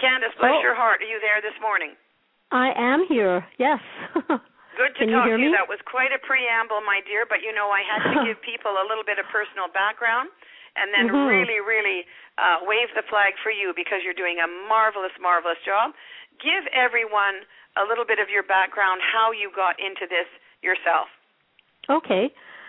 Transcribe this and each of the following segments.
Candace, bless your heart. Are you there this morning? I am here, yes. Good to talk to you. That was quite a preamble, my dear, but I had to give people a little bit of personal background and then really wave the flag for you because you're doing a marvelous, marvelous job. Give everyone a little bit of your background, how you got into this yourself. Okay.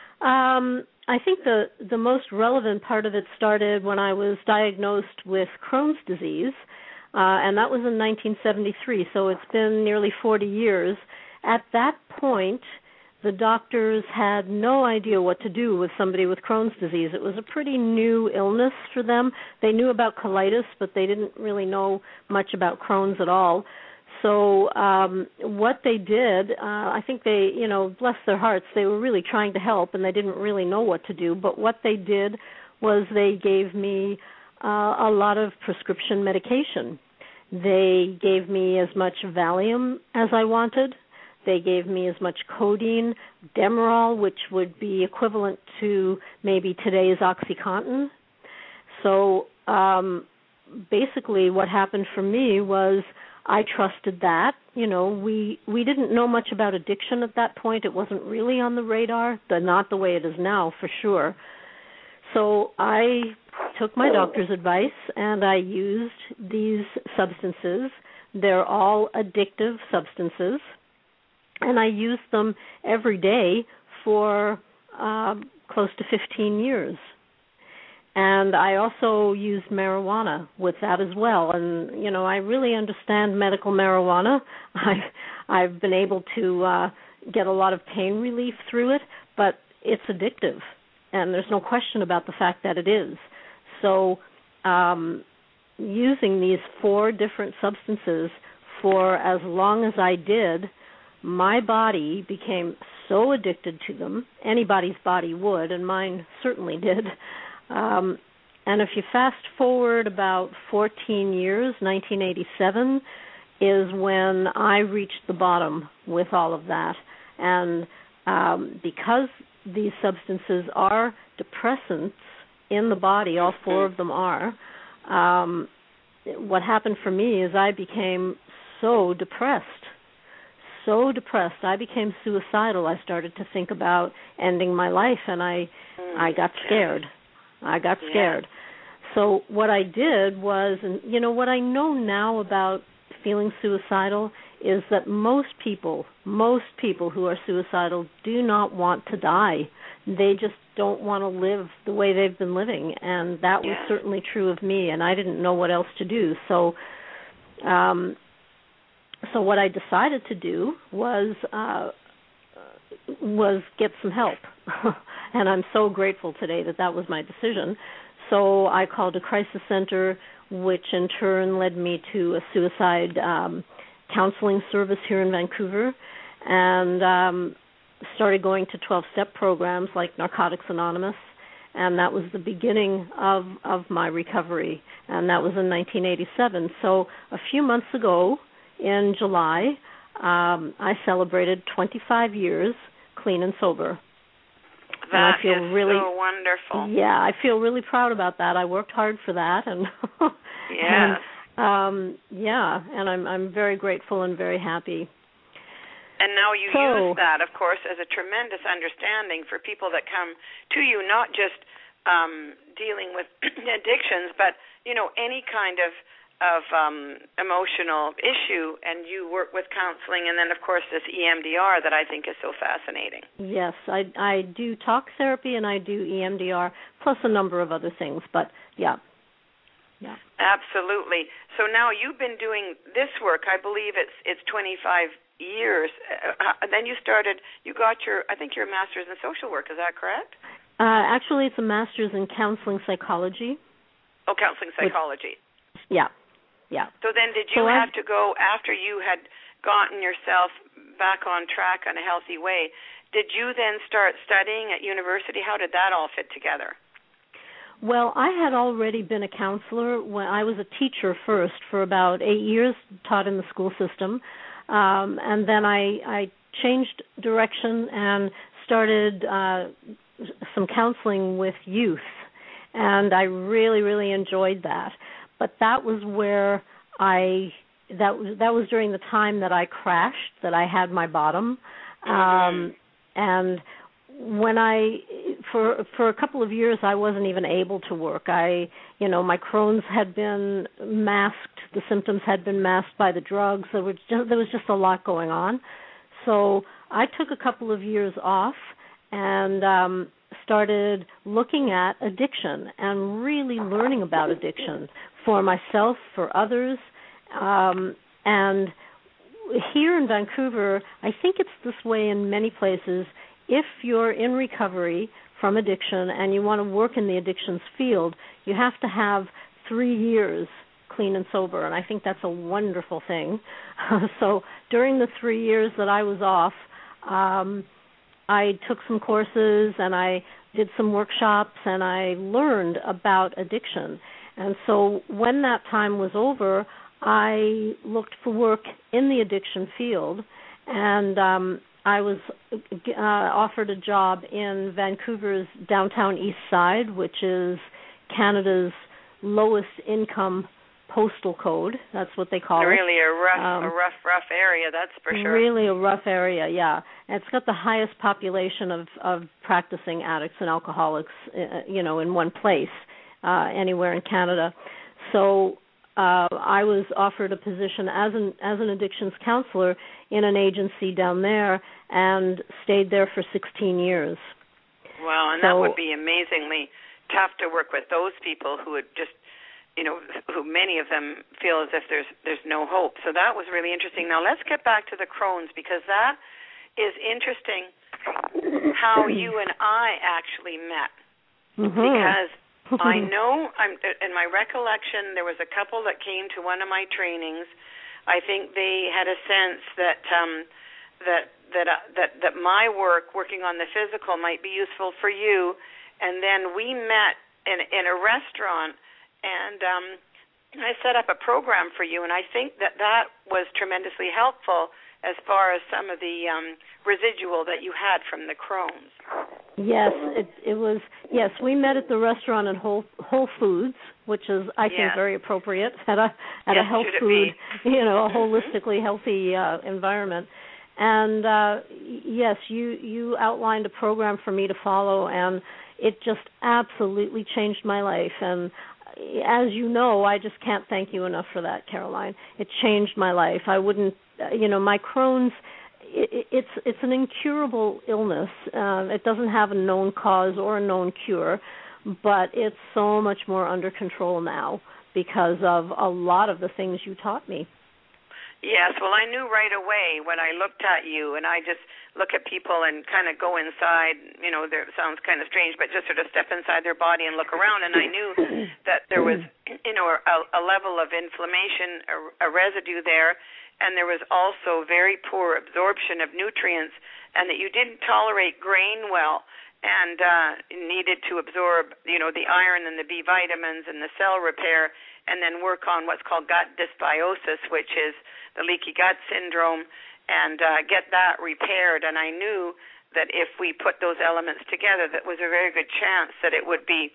I think the most relevant part of it started when I was diagnosed with Crohn's disease. And that was in 1973, so it's been nearly 40 years. At that point, the doctors had no idea what to do with somebody with Crohn's disease. It was a pretty new illness for them. They knew about colitis, but they didn't really know much about Crohn's at all. So what they did, I think they, bless their hearts, they were really trying to help, and they didn't really know what to do. But what they did was they gave me a lot of prescription medication. They gave me as much Valium as I wanted. They gave me as much codeine, Demerol, which would be equivalent to maybe today's OxyContin. So basically what happened for me was I trusted that. We didn't know much about addiction at that point. It wasn't really on the radar, not the way it is now, for sure. So I took my doctor's advice, and I used these substances. They're all addictive substances, and I used them every day for close to 15 years. And I also used marijuana with that as well. And, I really understand medical marijuana. I've been able to get a lot of pain relief through it, but it's addictive. And there's no question about the fact that it is. So using these 4 different substances for as long as I did, my body became so addicted to them. Anybody's body would, and mine certainly did. And if you fast forward about 14 years, 1987 is when I reached the bottom with all of that. And because these substances are depressants in the body, all 4 of them are, what happened for me is I became so depressed. I became suicidal. I started to think about ending my life, and I got scared. So what I did was, and what I know now about feeling suicidal is that most people who are suicidal do not want to die. They just don't want to live the way they've been living, and that was certainly true of me, and I didn't know what else to do. So what I decided to do was get some help, and I'm so grateful today that was my decision. So I called a crisis center, which in turn led me to a suicide counseling service here in Vancouver, and started going to 12-step programs like Narcotics Anonymous, and that was the beginning of my recovery, and that was in 1987. So a few months ago, in July, I celebrated 25 years clean and sober. That is so wonderful. Yeah, I feel really proud about that. I worked hard for that, and and I'm very grateful and very happy. And now you use that, of course, as a tremendous understanding for people that come to you, not just dealing with addictions, but any kind of emotional issue, and you work with counseling, and then, of course, this EMDR that I think is so fascinating. Yes, I do talk therapy, and I do EMDR, plus a number of other things, but yeah. Absolutely. So now you've been doing this work, I believe it's 25 years. Then you got your master's in social work, is that correct? Actually, it's a master's in counseling psychology. Oh, counseling psychology. Yeah. So then did you have to go, after you had gotten yourself back on track in a healthy way, did you then start studying at university? How did that all fit together? Well, I had already been a counselor when I was a teacher first for about 8 years, taught in the school system, and then I changed direction and started some counseling with youth, and I really, really enjoyed that. But that was where that was during the time that I crashed, that I had my bottom, and when for a couple of years I wasn't even able to work. My Crohn's had been masked. The symptoms had been masked by the drugs. There was just a lot going on. So I took a couple of years off and started looking at addiction and really learning about addiction for myself, for others. And here in Vancouver, I think it's this way in many places. If you're in recovery from addiction and you want to work in the addictions field, you have to have 3 years clean and sober, and I think that's a wonderful thing. So during the 3 years that I was off, I took some courses and I did some workshops and I learned about addiction. And so when that time was over, I looked for work in the addiction field, and I was offered a job in Vancouver's downtown east side, which is Canada's lowest income postal code. That's what they call really it. Really a rough area, that's for sure. Really a rough area, yeah. And it's got the highest population of practicing addicts and alcoholics, in one place, anywhere in Canada. So I was offered a position as an addictions counselor in an agency down there and stayed there for 16 years. Wow, and that would be amazingly tough to work with those people who would just, who many of them feel as if there's no hope. So that was really interesting. Now let's get back to the Crohn's, because that is interesting how you and I actually met. Because I know, in my recollection, there was a couple that came to one of my trainings. I think they had a sense that that my working on the physical might be useful for you, and then we met in a restaurant, and I set up a program for you, and I think that was tremendously helpful as far as some of the residual that you had from the Crohn's. Yes, it was. Yes, we met at the restaurant at Whole Foods, which is, I think, very appropriate at a health food, a holistically healthy environment. And yes, you outlined a program for me to follow, and it just absolutely changed my life. And as you know, I just can't thank you enough for that, Caroline. It changed my life. I wouldn't, my Crohn's, it's an incurable illness. It doesn't have a known cause or a known cure, but it's so much more under control now because of a lot of the things you taught me. Yes, well, I knew right away when I looked at you, and I just look at people and kind of go inside, it sounds kind of strange, but just sort of step inside their body and look around, and I knew that there was, a level of inflammation, a residue there, and there was also very poor absorption of nutrients, and that you didn't tolerate grain well, and needed to absorb, the iron and the B vitamins and the cell repair, and then work on what's called gut dysbiosis, which is the leaky gut syndrome, and get that repaired. And I knew that if we put those elements together, that was a very good chance that it would be,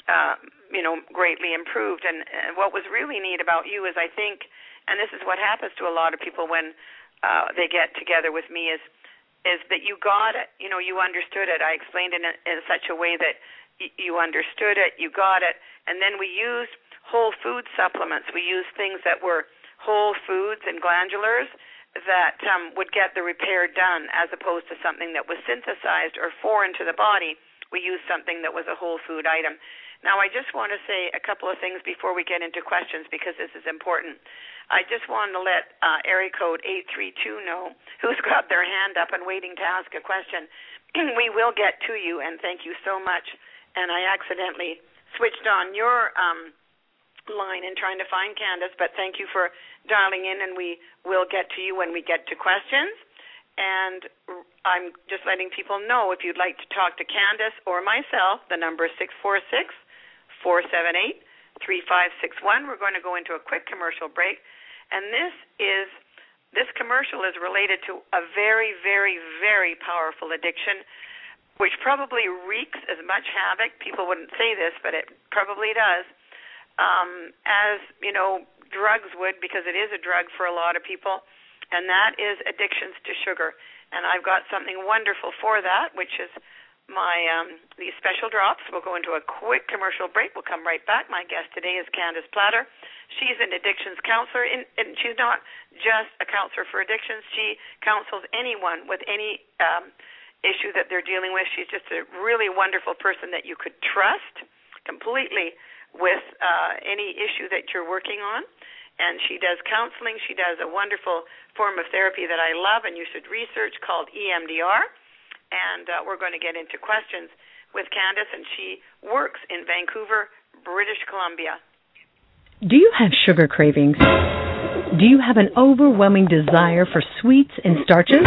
greatly improved. And what was really neat about you is, I think, and this is what happens to a lot of people when they get together with me, is that you got it. You understood it. I explained it in such a way that you understood it, you got it, and then we used whole food supplements. We used things that were whole foods and glandulars that would get the repair done, as opposed to something that was synthesized or foreign to the body. We used something that was a whole food item. Now, I just want to say a couple of things before we get into questions, because this is important. I just wanted to let area code 832 know, who's got their hand up and waiting to ask a question. We will get to you, and thank you so much. And I accidentally switched on your line and trying to find Candace, but thank you for dialing in, and we will get to you when we get to questions. And I'm just letting people know, if you'd like to talk to Candace or myself, the number is 646-478-3561. We're going to go into a quick commercial break, and this commercial is related to a very, very, very powerful addiction, which probably wreaks as much havoc. People wouldn't say this, but it probably does. As drugs would, because it is a drug for a lot of people, and that is addictions to sugar. And I've got something wonderful for that, which is my these special drops. We'll go into a quick commercial break. We'll come right back. My guest today is Candace Platter. She's an addictions counselor, and she's not just a counselor for addictions. She counsels anyone with any issue that they're dealing with. She's just a really wonderful person that you could trust completely with any issue that you're working on. And she does counseling. She does a wonderful form of therapy that I love and you should research called EMDR. And we're going to get into questions with Candace, and she works in Vancouver, British Columbia. Do you have sugar cravings? Do you have an overwhelming desire for sweets and starches?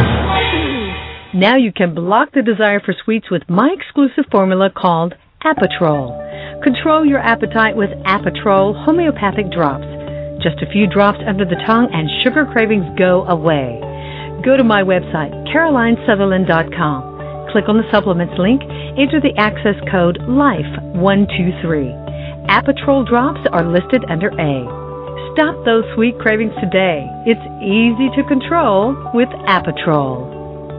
Now you can block the desire for sweets with my exclusive formula called Apotrol. Control your appetite with Apotrol homeopathic drops. Just a few drops under the tongue and sugar cravings go away. Go to my website, CarolineSutherland.com. Click on the supplements link, enter the access code LIFE123. Apotrol drops are listed under A. Stop those sweet cravings today. It's easy to control with Apotrol.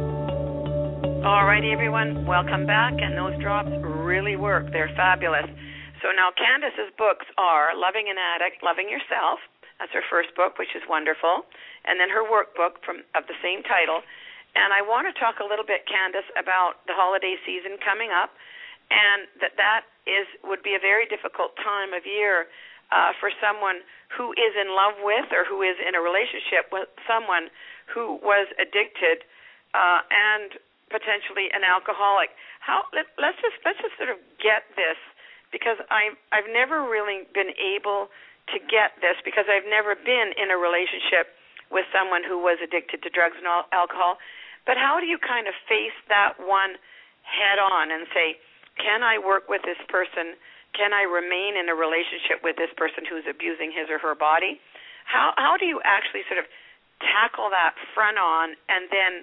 All righty, everyone, welcome back, and those drops really work. They're fabulous. So now Candace's books are Loving an Addict, Loving Yourself. That's her first book, which is wonderful, and then her workbook of the same title. And I want to talk a little bit, Candace, about the holiday season coming up, and that would be a very difficult time of year for someone who is in love with or who is in a relationship with someone who was addicted and potentially an alcoholic. Let's just sort of get this, because I've never really been able to get this, because I've never been in a relationship with someone who was addicted to drugs and alcohol. But how do you kind of face that one head on and say, can I work with this person? Can I remain in a relationship with this person who's abusing his or her body? How do you actually sort of tackle that front on and then,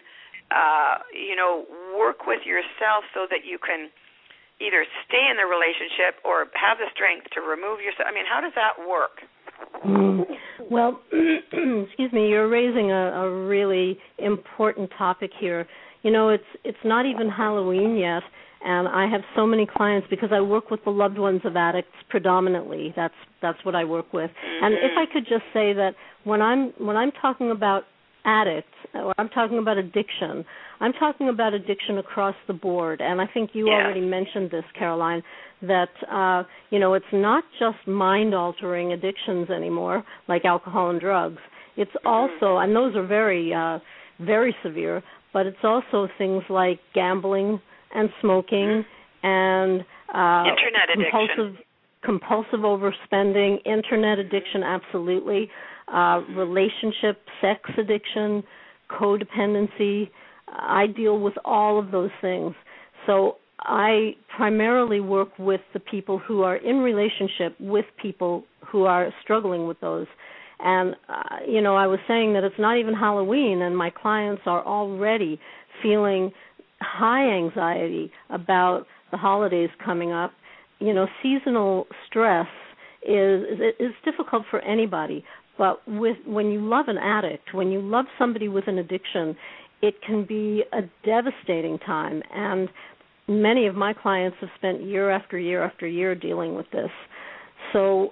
work with yourself so that you can either stay in the relationship or have the strength to remove yourself? I mean, how does that work? Well, excuse me, you're raising a really important topic here. It's not even Halloween yet, and I have so many clients because I work with the loved ones of addicts predominantly. That's what I work with. Mm-hmm. And if I could just say that when I'm talking about addicts, or I'm talking about addiction, I'm talking about addiction across the board. And I think you already mentioned this, Caroline, that, it's not just mind-altering addictions anymore, like alcohol and drugs. It's also, and those are very, very severe, but it's also things like gambling and smoking and internet addiction. Compulsive overspending, internet addiction, absolutely, relationship, sex addiction, codependency. I deal with all of those things. So I primarily work with the people who are in relationship with people who are struggling with those. And, I was saying that it's not even Halloween, and my clients are already feeling high anxiety about the holidays coming up. Seasonal stress is difficult for anybody, but when you love an addict, when you love somebody with an addiction, it can be a devastating time. And many of my clients have spent year after year after year dealing with this. So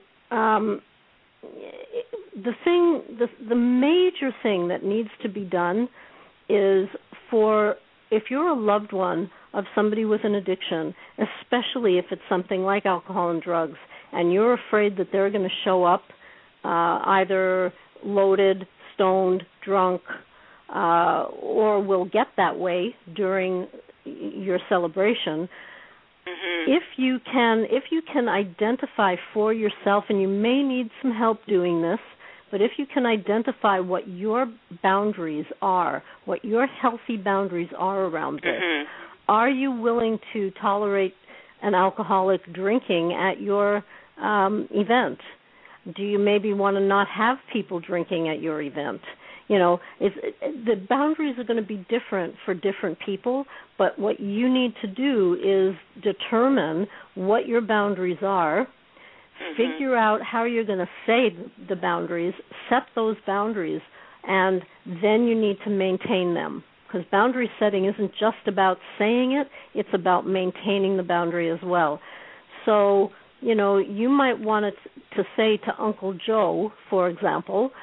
the major thing that needs to be done is if you're a loved one of somebody with an addiction, especially if it's something like alcohol and drugs, and you're afraid that they're going to show up either loaded, stoned, drunk, or will get that way during your celebration. Mm-hmm. If you can identify for yourself, and you may need some help doing this, but if you can identify what your boundaries are, what your healthy boundaries are around this, mm-hmm. Are you willing to tolerate an alcoholic drinking at your event? Do you maybe want to not have people drinking at your event? The boundaries are going to be different for different people, but what you need to do is determine what your boundaries are, Figure out how you're going to say the boundaries, set those boundaries, and then you need to maintain them. Because boundary setting isn't just about saying it, it's about maintaining the boundary as well. So, you might want to say to Uncle Joe, for example,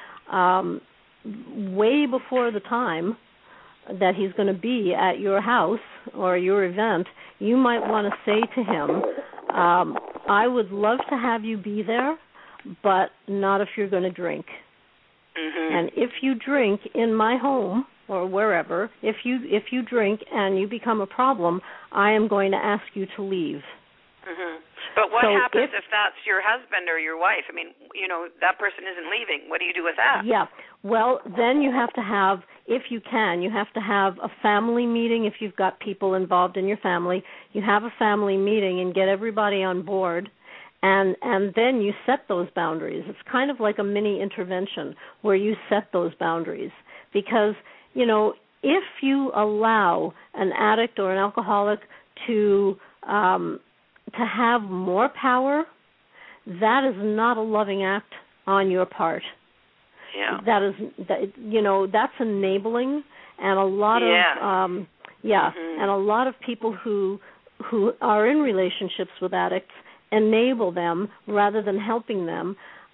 way before the time that he's going to be at your house or your event, you might want to say to him, I would love to have you be there, but not if you're going to drink. And if you drink in my home or wherever, if you drink and you become a problem, I am going to ask you to leave. But what happens if that's your husband or your wife? I mean, that person isn't leaving. What do you do with that? Yeah. Well, then you have to have, if you can, you have to have a family meeting. If you've got people involved in your family, you have a family meeting and get everybody on board. And then you set those boundaries. It's kind of like a mini intervention where you set those boundaries. Because, if you allow an addict or an alcoholic to have more power, that is not a loving act on your part. Yeah. That's enabling, and a lot of and a lot of people who are in relationships with addicts enable them rather than helping them.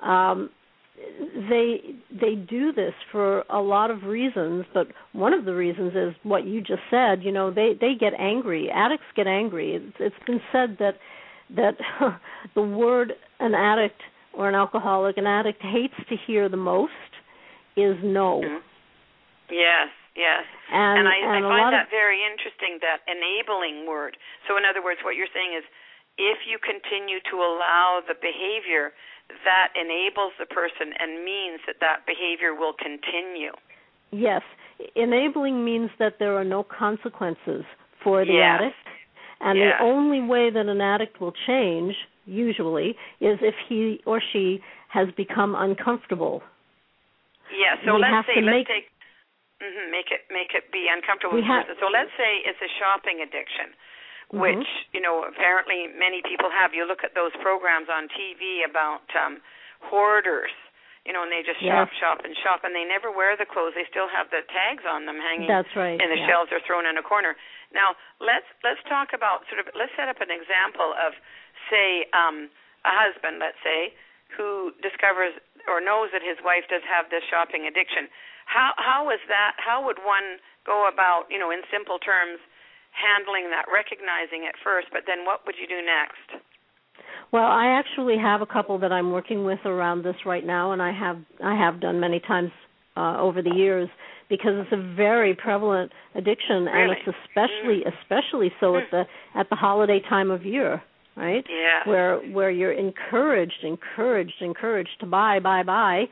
They do this for a lot of reasons, but one of the reasons is what you just said. They get angry. Addicts get angry. It's been said that the word an addict or an alcoholic, an addict hates to hear the most is no. Yes. And I find that very interesting, that enabling word. So in other words, what you're saying is, if you continue to allow the behavior, that enables the person and means that behavior will continue. Yes. Enabling means that there are no consequences for the addict. And the only way that an addict will change, usually, is if he or she has become uncomfortable. Yeah, so make it be uncomfortable. So let's say it's a shopping addiction, which, apparently many people have. You look at those programs on TV about hoarders, and they just shop, and they never wear the clothes. They still have the tags on them hanging in the shelves or thrown in a corner. Now, let's talk about let's set up an example of, say, a husband, let's say, who discovers or knows that his wife does have this shopping addiction. How is that? How would one go about, in simple terms, handling that, recognizing it first, but then what would you do next? Well, I actually have a couple that I'm working with around this right now, and I have done many times over the years, because it's a very prevalent addiction, and it's especially so at the holiday time of year, right? Yeah. Where you're encouraged to buy,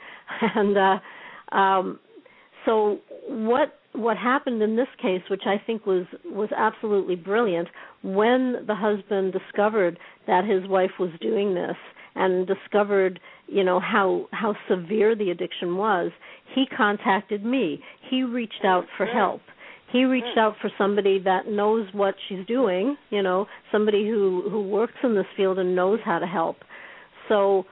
and so what happened in this case, which I think was absolutely brilliant, when the husband discovered that his wife was doing this and discovered, how severe the addiction was, he contacted me. He reached out for help. He reached out for somebody that knows what she's doing, somebody who works in this field and knows how to help. So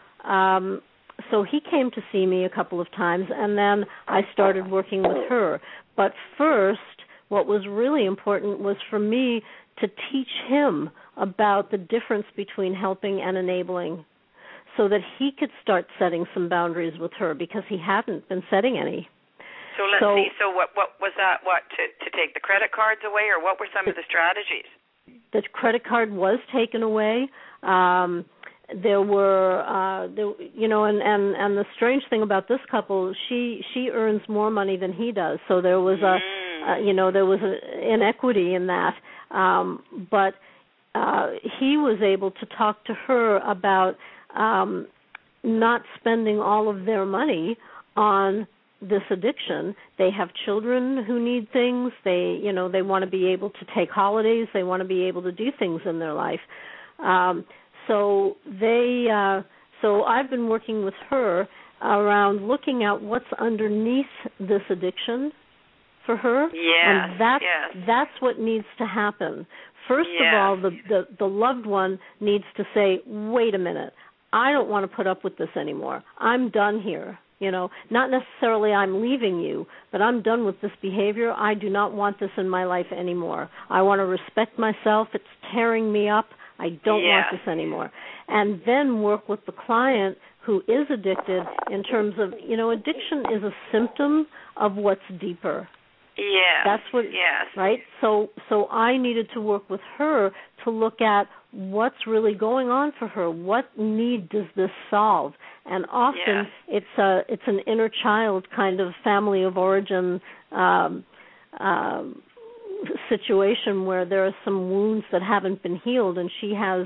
he came to see me a couple of times, and then I started working with her. But first, what was really important was for me to teach him about the difference between helping and enabling, so that he could start setting some boundaries with her, because he hadn't been setting any. So let's see. So what was that? What, to take the credit cards away, or what were some of the strategies? The credit card was taken away. There were, and the strange thing about this couple, she earns more money than he does, so there was there was an inequity in that. But he was able to talk to her about not spending all of their money on this addiction. They have children who need things. They want to be able to take holidays. They want to be able to do things in their life. So I've been working with her around looking at what's underneath this addiction for her. Yes, and that's what needs to happen. First of all, the loved one needs to say, wait a minute, I don't want to put up with this anymore. I'm done here. Not necessarily I'm leaving you, but I'm done with this behavior. I do not want this in my life anymore. I want to respect myself. It's tearing me up. I don't want this anymore. And then work with the client who is addicted in terms of, addiction is a symptom of what's deeper. Yeah. That's what, right? So I needed to work with her to look at what's really going on for her. What need does this solve? And often it's an inner child kind of family of origin situation where there are some wounds that haven't been healed, and she has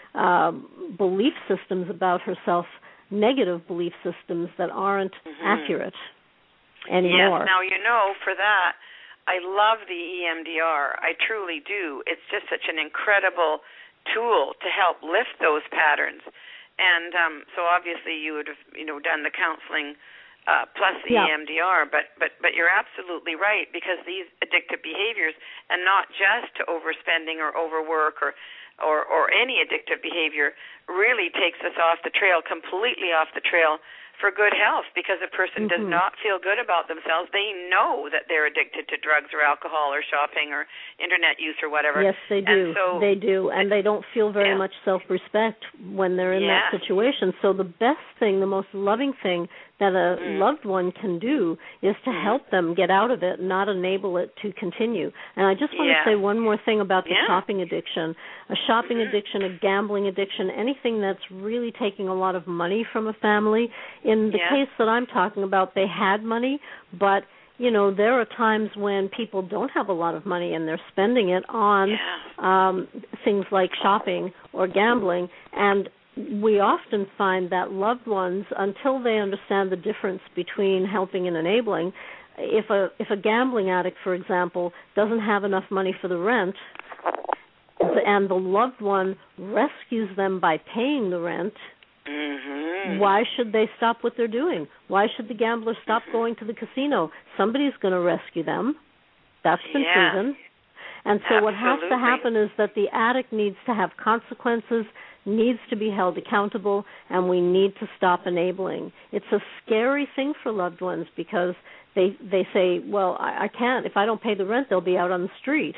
belief systems about herself, negative belief systems that aren't accurate anymore. Yes. Now, for that, I love the EMDR. I truly do. It's just such an incredible tool to help lift those patterns. And so obviously you would have, done the counseling plus the EMDR, but you're absolutely right, because these addictive behaviors, and not just to overspending or overwork or any addictive behavior, really takes us completely off the trail for good health, because a person does not feel good about themselves. They know that they're addicted to drugs or alcohol or shopping or internet use or whatever. Yes, they do. They do, and they don't feel very much self-respect when they're in that situation. So the best thing, the most loving thing that a loved one can do is to help them get out of it, not enable it to continue. And I just want to say one more thing about the shopping addiction. A shopping addiction, a gambling addiction, anything that's really taking a lot of money from a family. In the case that I'm talking about, they had money, but there are times when people don't have a lot of money and they're spending it on things like shopping or gambling, and we often find that loved ones, until they understand the difference between helping and enabling, if a gambling addict, for example, doesn't have enough money for the rent, and the loved one rescues them by paying the rent, why should they stop what they're doing? Why should the gambler stop going to the casino? Somebody's going to rescue them. That's been proven. And so what has to happen is that the addict needs to have consequences, needs to be held accountable, and we need to stop enabling. It's a scary thing for loved ones, because they say, well, I can't. If I don't pay the rent, they'll be out on the street.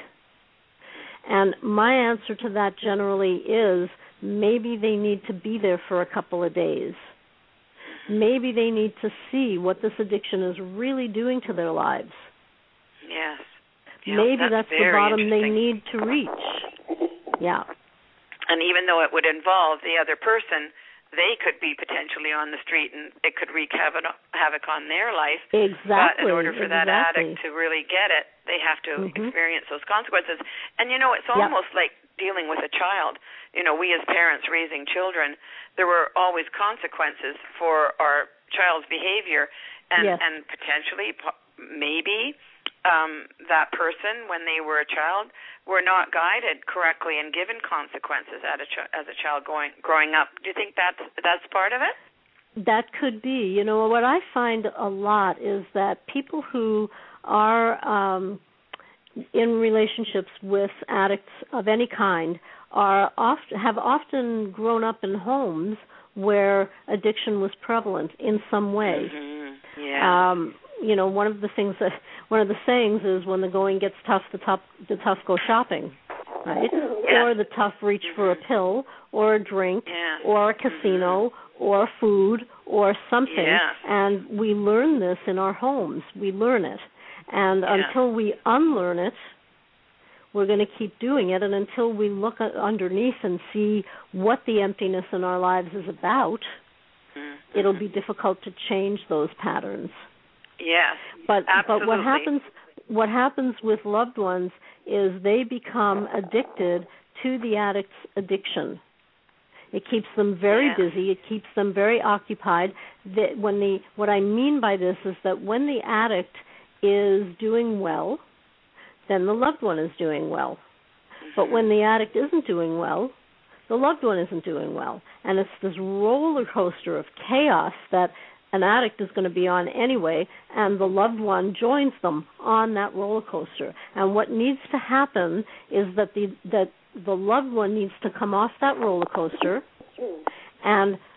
And my answer to that generally is, maybe they need to be there for a couple of days. Maybe they need to see what this addiction is really doing to their lives. Yes. Maybe that's the bottom they need to reach. Yeah. And even though it would involve the other person, they could be potentially on the street and it could wreak havoc on their life. Exactly. But in order for that addict to really get it, they have to experience those consequences. And, it's almost like dealing with a child. We as parents raising children, there were always consequences for our child's behavior. And potentially, maybe that person, when they were a child, were not guided correctly and given consequences as a child growing up. Do you think that's part of it? That could be. What I find a lot is that people who are in relationships with addicts of any kind have often grown up in homes where addiction was prevalent in some way. One of the sayings is, when the going gets tough, the tough go shopping, right? Or the tough reach for a pill or a drink or a casino or food or something. And we learn this in our homes. We learn it. And until we unlearn it, we're going to keep doing it. And until we look underneath and see what the emptiness in our lives is about, it'll be difficult to change those patterns. Yes, but what happens with loved ones is they become addicted to the addict's addiction. It keeps them very busy. It keeps them very occupied. What I mean by this is that when the addict is doing well, then the loved one is doing well. But when the addict isn't doing well, the loved one isn't doing well. And it's this roller coaster of chaos that an addict is going to be on anyway, and the loved one joins them on that roller coaster. And what needs to happen is that the loved one needs to come off that roller coaster and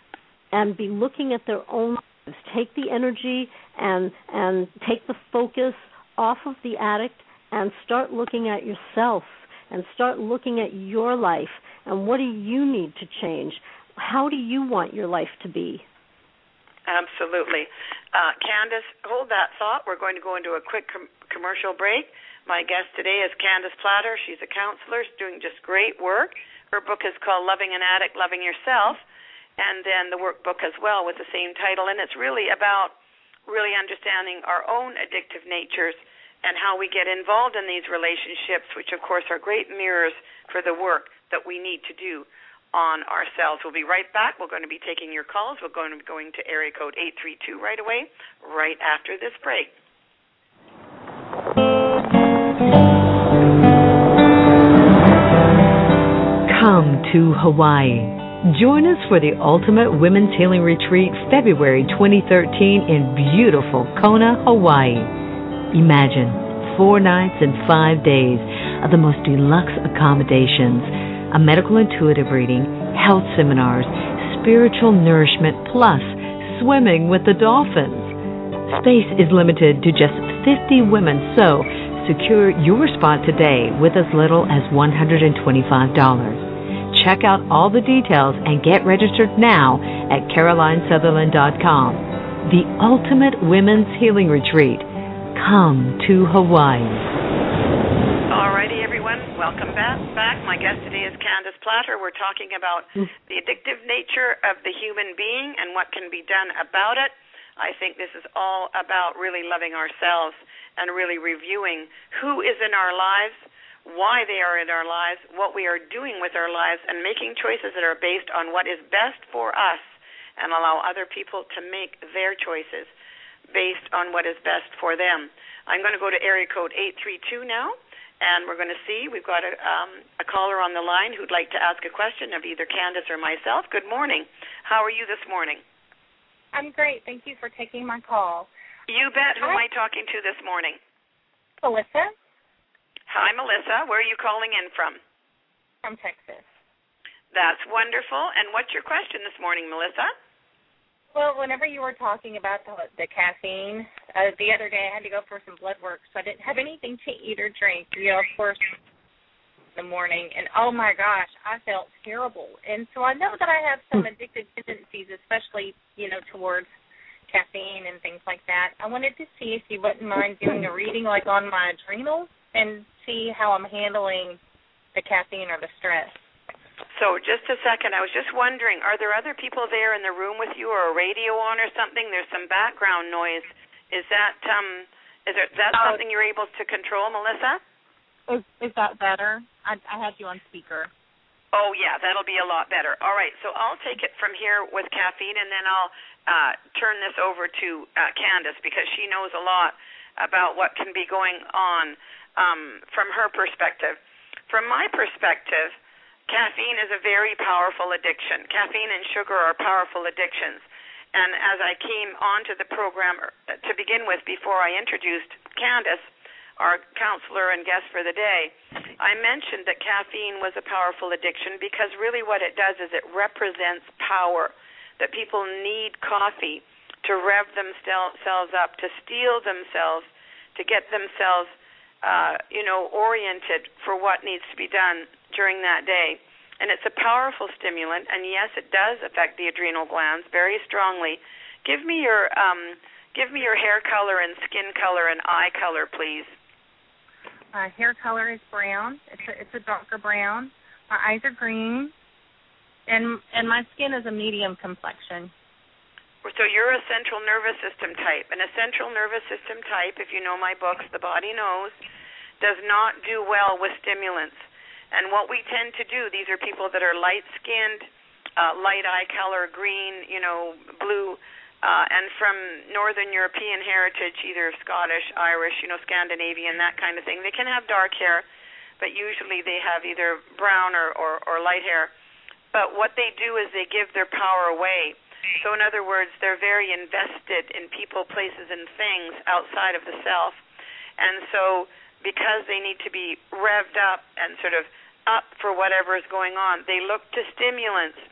and be looking at their own lives. Take the energy and take the focus off of the addict and start looking at yourself and start looking at your life and what do you need to change? How do you want your life to be? Absolutely. Candace, hold that thought. We're going to go into a quick commercial break. My guest today is Candace Platter. She's a counselor doing just great work. Her book is called Loving an Addict, Loving Yourself, and then the workbook as well with the same title. And it's really about really understanding our own addictive natures and how we get involved in these relationships, which, of course, are great mirrors for the work that we need to do on ourselves. We'll be right back. We're going to be taking your calls. We're going to be going to area code 832 right away, right after this break. Come to Hawaii. Join us for the Ultimate Women's Healing Retreat, February 2013 in beautiful Kona, Hawaii. Imagine 4 nights and 5 days of the most deluxe accommodations, a medical intuitive reading, health seminars, spiritual nourishment, plus swimming with the dolphins. Space is limited to just 50 women, so secure your spot today with as little as $125. Check out all the details and get registered now at CarolineSutherland.com. The Ultimate Women's Healing Retreat. Come to Hawaii. Alrighty, everyone. Welcome back. My guest today is Candace Platter. We're talking about the addictive nature of the human being and what can be done about it. I think this is all about really loving ourselves and really reviewing who is in our lives, why they are in our lives, what we are doing with our lives, and making choices that are based on what is best for us and allow other people to make their choices based on what is best for them. I'm going to go to area code 832 now, and we're going to see. We've got a caller on the line who'd like to ask a question of either Candace or myself. Good morning. How are you this morning? I'm great. Thank you for taking my call. You bet. Who am I talking to this morning? Melissa. Hi, Melissa. Where are you calling in from? From Texas. That's wonderful. And what's your question this morning, Melissa? Well, whenever you were talking about the caffeine, the other day I had to go for some blood work, so I didn't have anything to eat or drink, of course, in the morning. And, oh, my gosh, I felt terrible. And so I know that I have some addictive tendencies, especially, towards caffeine and things like that. I wanted to see if you wouldn't mind doing a reading, like, on my adrenals and see how I'm handling the caffeine or the stress. So just a second, I was just wondering, are there other people there in the room with you or a radio on or something? There's some background noise. Is that something you're able to control, Melissa? Is that better? I had you on speaker. Oh, yeah, that'll be a lot better. All right, so I'll take it from here with caffeine, and then I'll turn this over to Candace because she knows a lot about what can be going on from her perspective. From my perspective, caffeine is a very powerful addiction. Caffeine and sugar are powerful addictions. And as I came onto the program to begin with, before I introduced Candace, our counselor and guest for the day, I mentioned that caffeine was a powerful addiction because really what it does is it represents power, that people need coffee to rev themselves up, to steel themselves, to get themselves oriented for what needs to be done during that day. And it's a powerful stimulant, and yes, it does affect the adrenal glands very strongly. Give me your hair color and skin color and eye color, please. Hair color is brown. It's a darker brown. My eyes are green, and my skin is a medium complexion. So you're a central nervous system type, and a central nervous system type, if you know my books, The Body Knows, does not do well with stimulants. And what we tend to do, these are people that are light-skinned, light eye color, green, blue, and from Northern European heritage, either Scottish, Irish, Scandinavian, that kind of thing. They can have dark hair, but usually they have either brown or light hair. But what they do is they give their power away. So in other words, they're very invested in people, places, and things outside of the self. And so because they need to be revved up and sort of up for whatever is going on, they look to stimulants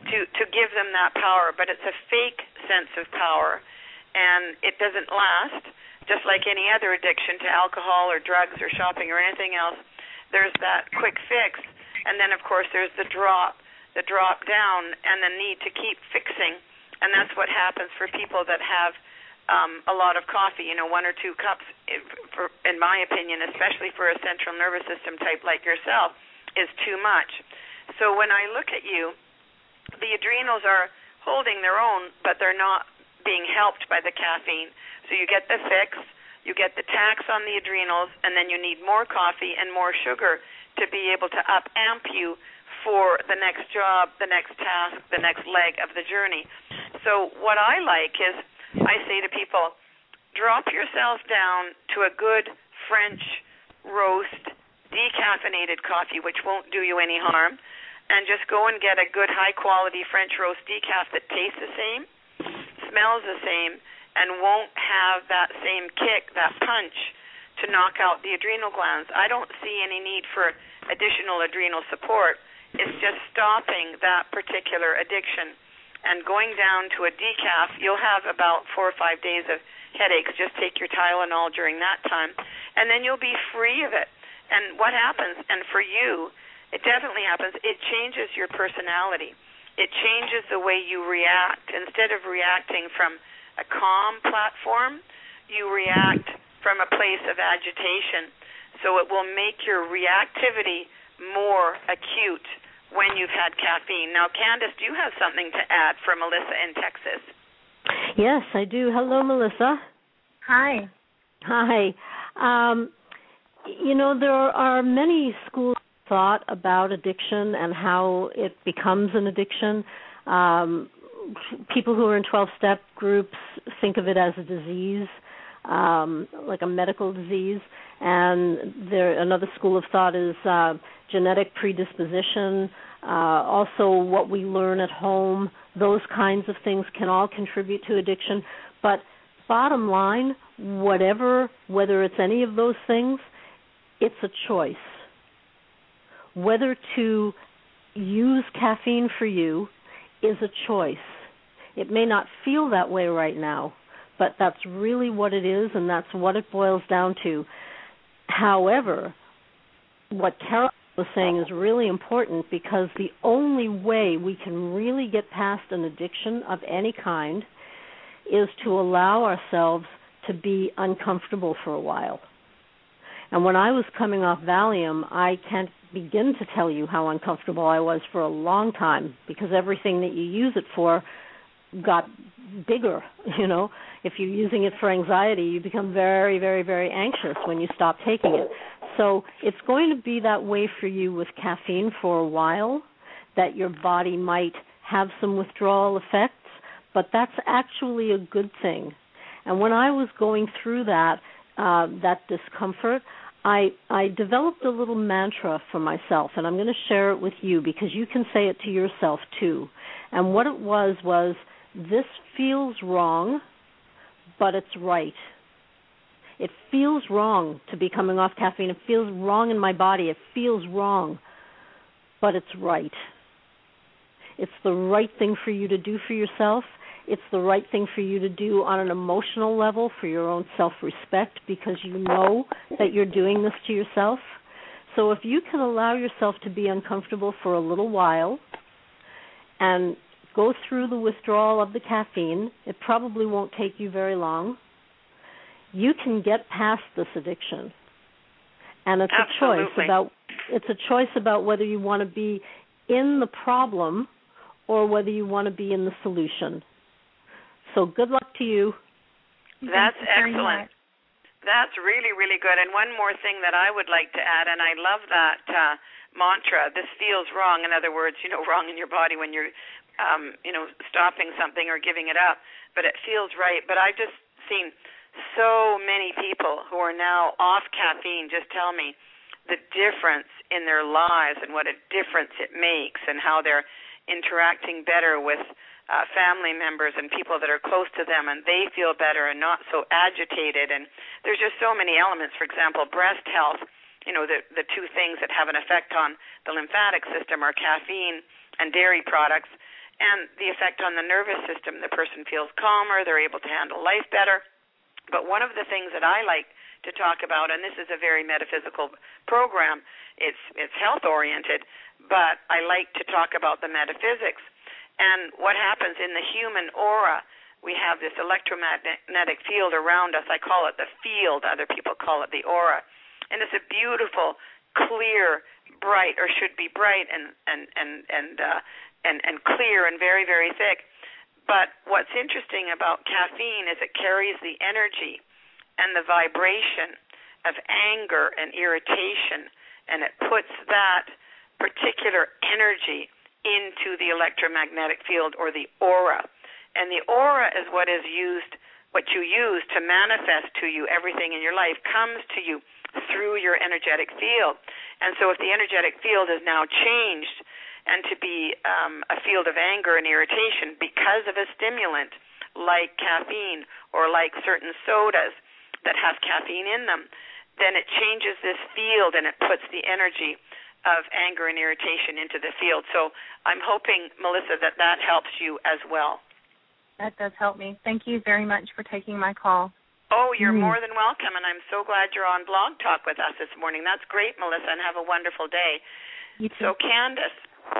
to give them that power, but it's a fake sense of power, and it doesn't last. Just like any other addiction to alcohol or drugs or shopping or anything else, there's that quick fix, and then of course there's the drop down, and the need to keep fixing, and that's what happens for people that have a lot of coffee. 1 or 2 cups, in my opinion, especially for a central nervous system type like yourself, is too much. So when I look at you, the adrenals are holding their own, but they're not being helped by the caffeine. So you get the fix, you get the tax on the adrenals, and then you need more coffee and more sugar to be able to up-amp you for the next job, the next task, the next leg of the journey. So what I like is, I say to people, drop yourself down to a good French roast, decaffeinated coffee, which won't do you any harm, and just go and get a good high-quality French roast decaf that tastes the same, smells the same, and won't have that same kick, that punch, to knock out the adrenal glands. I don't see any need for additional adrenal support. It's just stopping that particular addiction. And going down to a decaf, you'll have about 4 or 5 days of headaches. Just take your Tylenol during that time, and then you'll be free of it. And what happens, and for you, it definitely happens, it changes your personality. It changes the way you react. Instead of reacting from a calm platform, you react from a place of agitation. So it will make your reactivity more acute when you've had caffeine. Now, Candace, do you have something to add for Melissa in Texas? Yes, I do. Hello, Melissa. Hi. Hi. There are many schools of thought about addiction and how it becomes an addiction. People who are in 12-step groups think of it as a disease, like a medical disease. And another school of thought is genetic predisposition, also what we learn at home. Those kinds of things can all contribute to addiction. But bottom line, whether it's any of those things, it's a choice. Whether to use caffeine for you is a choice. It may not feel that way right now, but that's really what it is, and that's what it boils down to. However, what Carol was saying is really important, because the only way we can really get past an addiction of any kind is to allow ourselves to be uncomfortable for a while. And when I was coming off Valium, I can't begin to tell you how uncomfortable I was for a long time, because everything that you use it for got bigger. If you're using it for anxiety, you become very, very, very anxious when you stop taking it. So it's going to be that way for you with caffeine for a while, that your body might have some withdrawal effects, but that's actually a good thing. And when I was going through that discomfort, I developed a little mantra for myself, and I'm going to share it with you because you can say it to yourself too. And what it was, this feels wrong, but it's right. It feels wrong to be coming off caffeine. It feels wrong in my body. It feels wrong, but it's right. It's the right thing for you to do for yourself. It's the right thing for you to do on an emotional level for your own self-respect, because you know that you're doing this to yourself. So if you can allow yourself to be uncomfortable for a little while and go through the withdrawal of the caffeine, it probably won't take you very long, you can get past this addiction. And it's a choice about whether you want to be in the problem or whether you want to be in the solution. So good luck to you. That's excellent. That's really, really good. And one more thing that I would like to add, and I love that mantra, this feels wrong. In other words, wrong in your body when you're, stopping something or giving it up. But it feels right. But I've just seen so many people who are now off caffeine just tell me the difference in their lives and what a difference it makes, and how they're interacting better with family members and people that are close to them, and they feel better and not so agitated. And there's just so many elements. For example, breast health, the two things that have an effect on the lymphatic system are caffeine and dairy products. and the effect on the nervous system. The person feels calmer, they're able to handle life better. But one of the things that I like to talk about, and this is a very metaphysical program, it's health-oriented, but I like to talk about the metaphysics. And what happens in the human aura, we have this electromagnetic field around us. I call it the field. Other people call it the aura. And it's a beautiful, clear, bright, or should be bright and clear and very, very thick. But what's interesting about caffeine is it carries the energy and the vibration of anger and irritation, and it puts that particular energy into the electromagnetic field, or the aura. And the aura is what you use to manifest to you everything in your life comes to you through your energetic field. And so if the energetic field is now changed and to be a field of anger and irritation because of a stimulant like caffeine or like certain sodas that have caffeine in them, then it changes this field and it puts the energy of anger and irritation into the field. So I'm hoping, Melissa, that helps you as well. That does help me. Thank you very much for taking my call. Oh, you're more than welcome, and I'm so glad you're on Blog Talk with us this morning. That's great, Melissa, and have a wonderful day. You too. So, Candace,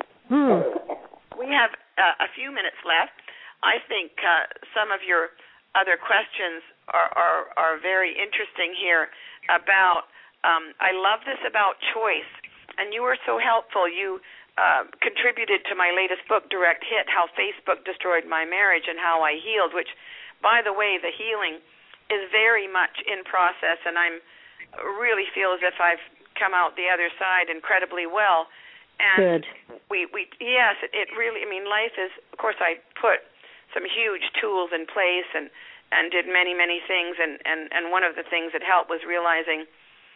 we have a few minutes left. I think some of your other questions are very interesting here about, I love this about choice, and you were so helpful. You contributed to my latest book, Direct Hit, How Facebook Destroyed My Marriage and How I Healed, which, by the way, the healing is very much in process, and I really feel as if I've come out the other side incredibly well. And good. Yes, it really, I mean, life is, of course, I put some huge tools in place and did many, many things, and one of the things that helped was realizing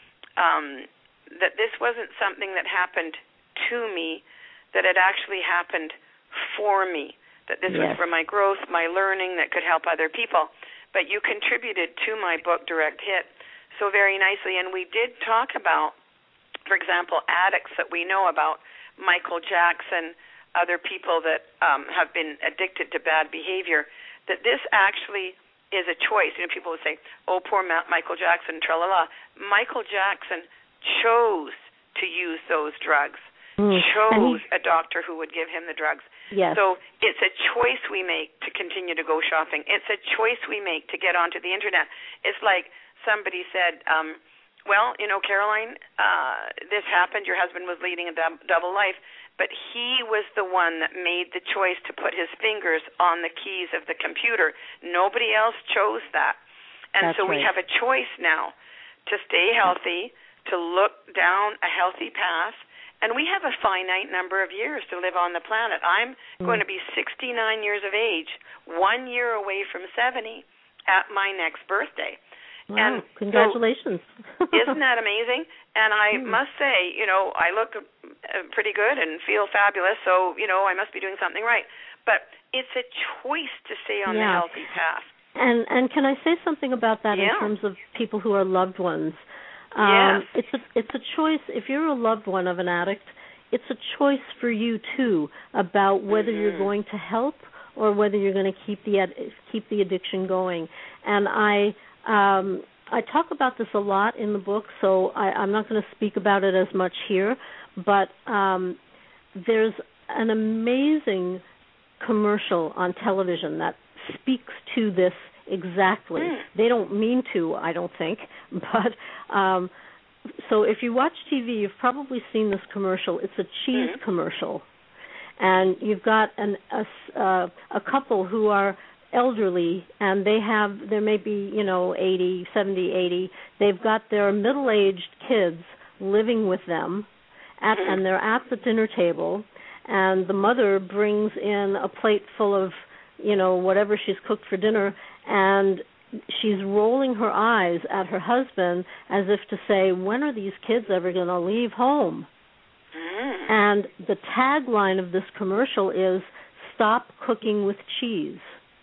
that this wasn't something that happened to me, that it actually happened for me, that this was for my growth, my learning, that could help other people. But you contributed to my book, Direct Hit, so very nicely, and we did talk about, for example, addicts that we know about, Michael Jackson, other people that have been addicted to bad behavior, that this actually is a choice. You know, people would say, oh, poor Michael Jackson, tra-la-la. Michael Jackson chose to use those drugs, chose a doctor who would give him the drugs. Yes. So it's a choice we make to continue to go shopping. It's a choice we make to get onto the Internet. It's like somebody said, well, you know, Caroline, this happened. Your husband was leading a double life, but he was the one that made the choice to put his fingers on the keys of the computer. Nobody else chose that. And That's so we have a choice now to stay healthy, to look down a healthy path, and we have a finite number of years to live on the planet. I'm going to be 69 years of age, 1 year away from 70 at my next birthday. Wow, and congratulations. So, isn't that amazing? And I must say, you know, I look pretty good and feel fabulous, so, you know, I must be doing something right. But it's a choice to stay on the healthy path. And can I say something about that in terms of people who are loved ones? It's a choice. If you're a loved one of an addict, it's a choice for you too about whether you're going to help or whether you're going to keep the addiction going. And I talk about this a lot in the book, so I'm not going to speak about it as much here. But there's an amazing commercial on television that speaks to this exactly. They don't mean to, I don't think, but so if you watch TV, you've probably seen this commercial. It's a cheese commercial, and you've got a couple who are elderly, and there may be, 70, 80. They've got their middle-aged kids living with them, and they're at the dinner table, and the mother brings in a plate full of, whatever she's cooked for dinner, and she's rolling her eyes at her husband as if to say, when are these kids ever going to leave home? And the tagline of this commercial is, stop cooking with cheese.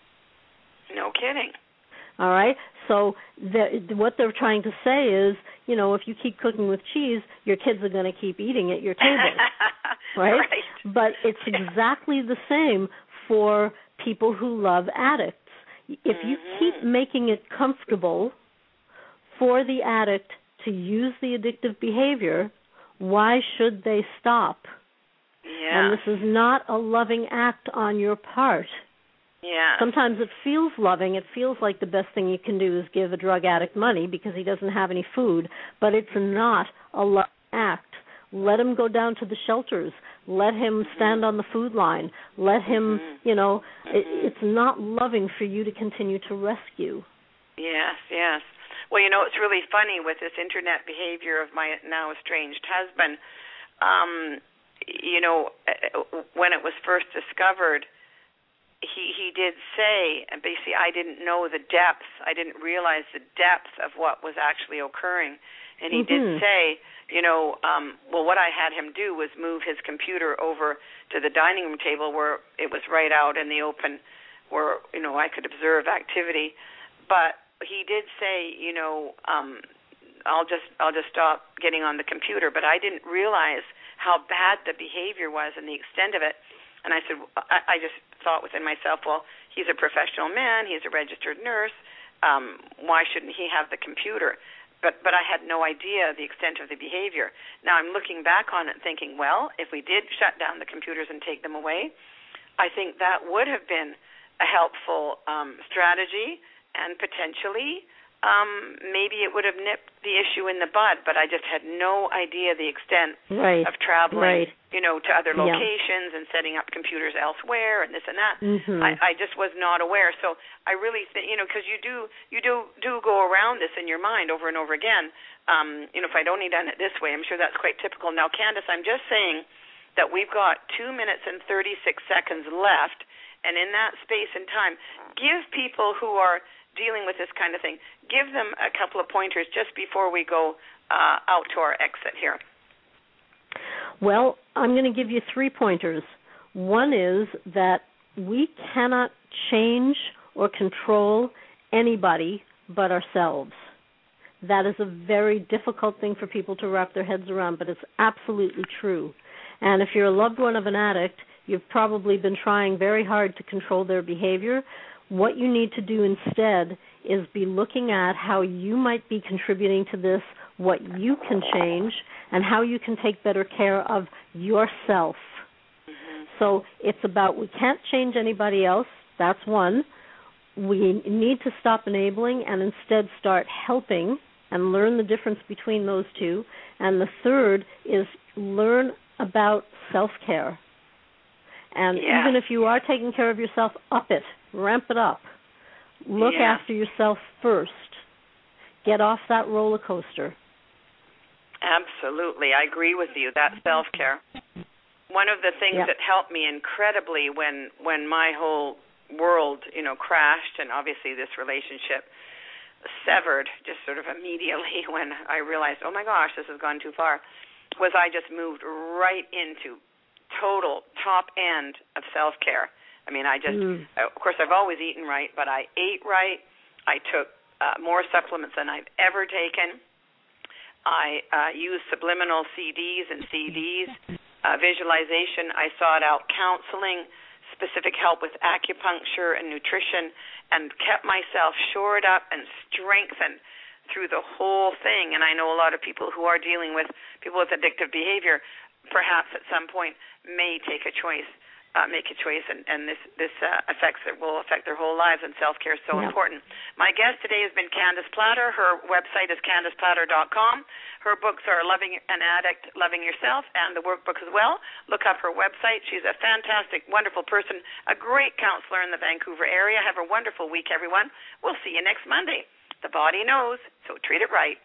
No kidding. All right? So what they're trying to say is, if you keep cooking with cheese, your kids are going to keep eating at your table. Right? Right? But it's exactly the same for people who love addicts. If you keep making it comfortable for the addict to use the addictive behavior, why should they stop? Yeah. And this is not a loving act on your part. Yeah. Sometimes it feels loving. It feels like the best thing you can do is give a drug addict money because he doesn't have any food, but it's not a loving act. Let him go down to the shelters. Let him stand on the food line. Let him, it's not loving for you to continue to rescue. Yes, yes. Well, it's really funny with this internet behavior of my now estranged husband. When it was first discovered, he did say, and basically I didn't know the depth. I didn't realize the depth of what was actually occurring. And he did say, what I had him do was move his computer over to the dining room table where it was right out in the open where, I could observe activity. But he did say, I'll just stop getting on the computer. But I didn't realize how bad the behavior was and the extent of it. And I said, I just thought within myself, well, he's a professional man, he's a registered nurse, why shouldn't he have the computer? But I had no idea the extent of the behavior. Now I'm looking back on it thinking, well, if we did shut down the computers and take them away, I think that would have been a helpful strategy, and potentially maybe it would have nipped the issue in the bud, but I just had no idea the extent of traveling, to other locations and setting up computers elsewhere and this and that. I just was not aware. So I really think, because you do go around this in your mind over and over again. If I'd only done it this way, I'm sure that's quite typical. Now, Candace, I'm just saying that we've got 2 minutes and 36 seconds left, and in that space and time, give people who are dealing with this kind of thing, give them a couple of pointers just before we go out to our exit here. Well, I'm going to give you 3 pointers. One is that we cannot change or control anybody but ourselves. That is a very difficult thing for people to wrap their heads around, but it's absolutely true. And if you're a loved one of an addict, you've probably been trying very hard to control their behavior. What you need to do instead is be looking at how you might be contributing to this, what you can change, and how you can take better care of yourself. So it's about we can't change anybody else. That's one. We need to stop enabling and instead start helping and learn the difference between those two. And the third is learn about self-care. And even if you are taking care of yourself, up it. Ramp it up. Look after yourself first. Get off that roller coaster. Absolutely. I agree with you. That's self-care. One of the things that helped me incredibly when my whole world, crashed, and obviously this relationship severed just sort of immediately when I realized, oh my gosh, this has gone too far, was I just moved right into total top end of self-care. I mean, I just, of course, I've always eaten right, but I ate right. I took more supplements than I've ever taken. I used subliminal CDs and CDs, visualization. I sought out counseling, specific help with acupuncture and nutrition, and kept myself shored up and strengthened through the whole thing. And I know a lot of people who are dealing with people with addictive behavior perhaps at some point may make a choice, and this will affect their whole lives, and self-care is so important. My guest today has been Candace Platter. Her website is CandacePlatter.com. Her books are Loving an Addict, Loving Yourself, and the workbook as well. Look up her website. She's a fantastic, wonderful person, a great counselor in the Vancouver area. Have a wonderful week, everyone. We'll see you next Monday. The body knows, so treat it right.